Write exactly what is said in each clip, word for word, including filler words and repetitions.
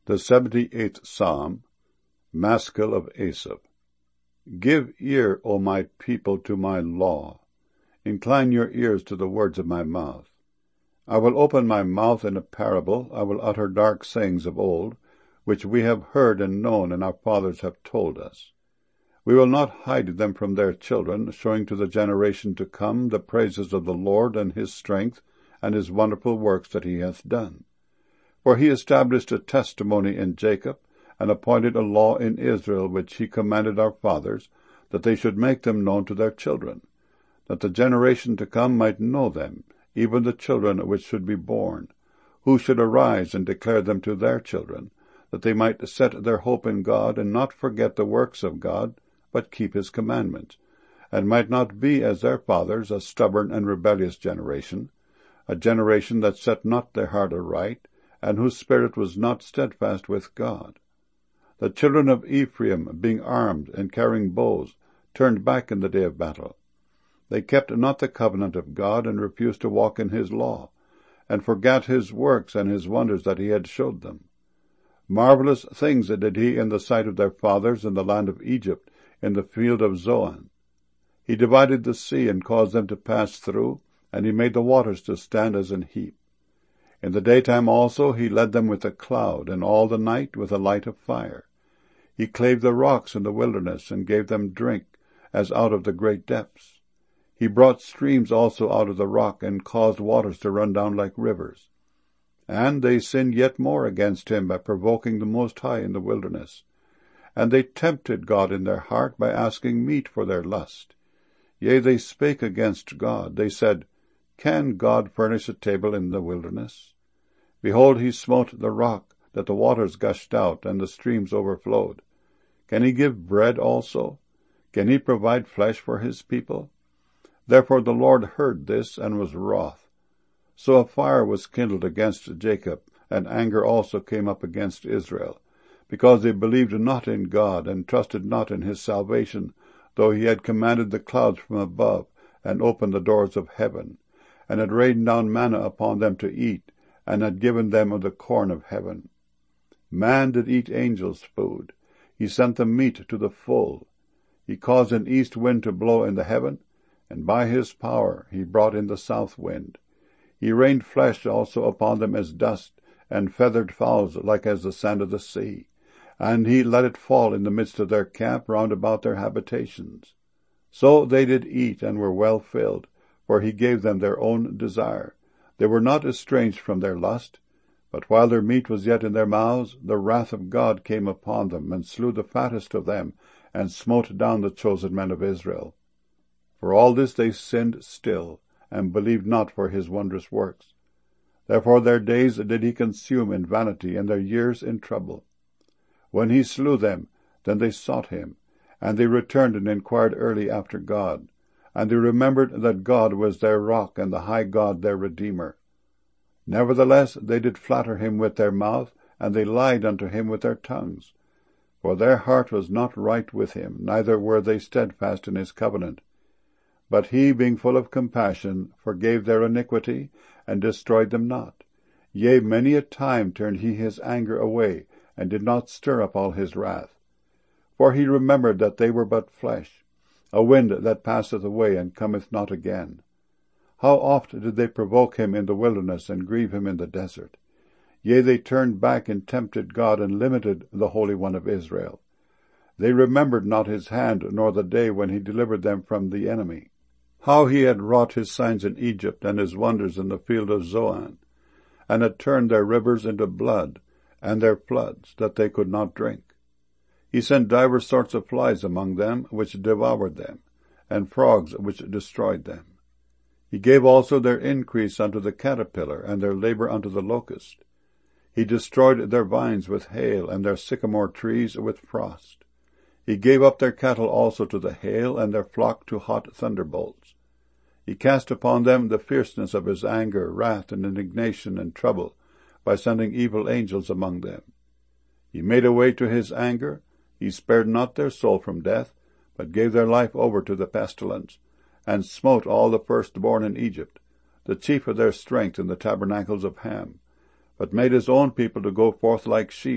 The seventy-eighth Psalm, Maskil of Asaph. Give ear, O my people, to my law. Incline your ears to the words of my mouth. I will open my mouth in a parable. I will utter dark sayings of old, which we have heard and known, and our fathers have told us. We will not hide them from their children, showing to the generation to come the praises of the Lord and his strength, and his wonderful works that he hath done. For he established a testimony in Jacob, and appointed a law in Israel, which he commanded our fathers, that they should make them known to their children, that the generation to come might know them, even the children which should be born, who should arise and declare them to their children, that they might set their hope in God, and not forget the works of God, but keep his commandments, and might not be as their fathers, a stubborn and rebellious generation, a generation that set not their heart aright, and whose spirit was not steadfast with God. The children of Ephraim, being armed and carrying bows, turned back in the day of battle. They kept not the covenant of God, and refused to walk in his law, and forgat his works and his wonders that he had showed them. Marvelous things did he in the sight of their fathers in the land of Egypt, in the field of Zoan. He divided the sea, and caused them to pass through, and he made the waters to stand as an heap. In the daytime also he led them with a cloud, and all the night with a light of fire. He clave the rocks in the wilderness, and gave them drink, as out of the great depths. He brought streams also out of the rock, and caused waters to run down like rivers. And they sinned yet more against him by provoking the Most High in the wilderness. And they tempted God in their heart by asking meat for their lust. Yea, they spake against God. They said, Can God furnish a table in the wilderness? Behold, he smote the rock, that the waters gushed out, and the streams overflowed. Can he give bread also? Can he provide flesh for his people? Therefore the Lord heard this, and was wroth. So a fire was kindled against Jacob, and anger also came up against Israel, because they believed not in God, and trusted not in his salvation, though he had commanded the clouds from above, and opened the doors of heaven, and had rained down manna upon them to eat, and had given them of the corn of heaven. Man did eat angels' food. He sent them meat to the full. He caused an east wind to blow in the heaven, and by his power he brought in the south wind. He rained flesh also upon them as dust, and feathered fowls like as the sand of the sea. And he let it fall in the midst of their camp round about their habitations. So they did eat, and were well filled, for he gave them their own desire. They were not estranged from their lust, but while their meat was yet in their mouths, the wrath of God came upon them, and slew the fattest of them, and smote down the chosen men of Israel. For all this they sinned still, and believed not for his wondrous works. Therefore their days did he consume in vanity, and their years in trouble. When he slew them, then they sought him, and they returned and inquired early after God. And they remembered that God was their rock, and the high God their Redeemer. Nevertheless they did flatter him with their mouth, and they lied unto him with their tongues. For their heart was not right with him, neither were they steadfast in his covenant. But he, being full of compassion, forgave their iniquity, and destroyed them not. Yea, many a time turned he his anger away, and did not stir up all his wrath. For he remembered that they were but flesh, a wind that passeth away, and cometh not again. How oft did they provoke him in the wilderness, and grieve him in the desert? Yea, they turned back and tempted God, and limited the Holy One of Israel. They remembered not his hand, nor the day when he delivered them from the enemy. How he had wrought his signs in Egypt, and his wonders in the field of Zoan, and had turned their rivers into blood, and their floods, that they could not drink. He sent divers sorts of flies among them, which devoured them, and frogs which destroyed them. He gave also their increase unto the caterpillar, and their labor unto the locust. He destroyed their vines with hail, and their sycamore trees with frost. He gave up their cattle also to the hail, and their flock to hot thunderbolts. He cast upon them the fierceness of his anger, wrath, and indignation, and trouble, by sending evil angels among them. He made a way to his anger. He spared not their soul from death, but gave their life over to the pestilence, and smote all the firstborn in Egypt, the chief of their strength in the tabernacles of Ham, but made his own people to go forth like sheep,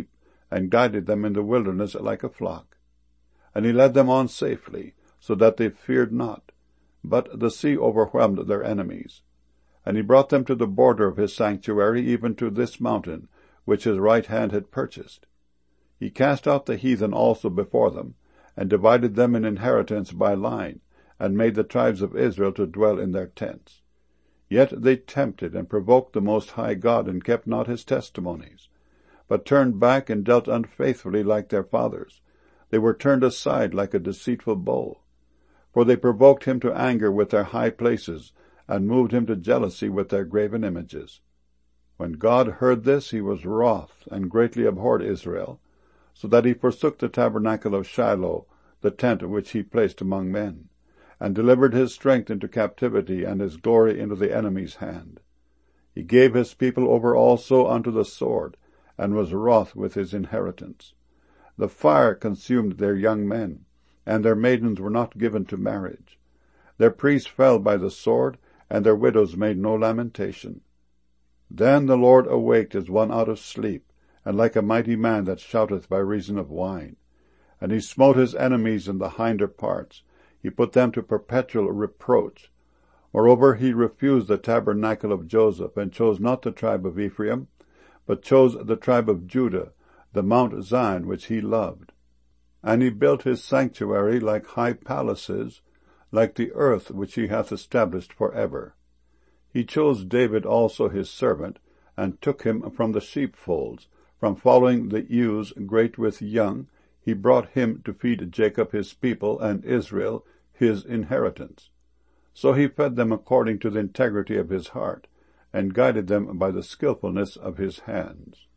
and guided them in the wilderness like a flock. And he led them on safely, so that they feared not, but the sea overwhelmed their enemies. And he brought them to the border of his sanctuary, even to this mountain, which his right hand had purchased. He cast out the heathen also before them, and divided them in inheritance by line, and made the tribes of Israel to dwell in their tents. Yet they tempted and provoked the Most High God, and kept not his testimonies, but turned back and dealt unfaithfully like their fathers. They were turned aside like a deceitful bow. For they provoked him to anger with their high places, and moved him to jealousy with their graven images. When God heard this, he was wroth, and greatly abhorred Israel, so that he forsook the tabernacle of Shiloh, the tent which he placed among men, and delivered his strength into captivity, and his glory into the enemy's hand. He gave his people over also unto the sword, and was wroth with his inheritance. The fire consumed their young men, and their maidens were not given to marriage. Their priests fell by the sword, and their widows made no lamentation. Then the Lord awaked as one out of sleep, and like a mighty man that shouteth by reason of wine. And he smote his enemies in the hinder parts. He put them to perpetual reproach. Moreover, he refused the tabernacle of Joseph, and chose not the tribe of Ephraim, but chose the tribe of Judah, the Mount Zion which he loved. And he built his sanctuary like high palaces, like the earth which he hath established for ever. He chose David also his servant, and took him from the sheepfolds, from following the ewes great with young. He brought him to feed Jacob his people, and Israel his inheritance. So he fed them according to the integrity of his heart, and guided them by the skillfulness of his hands.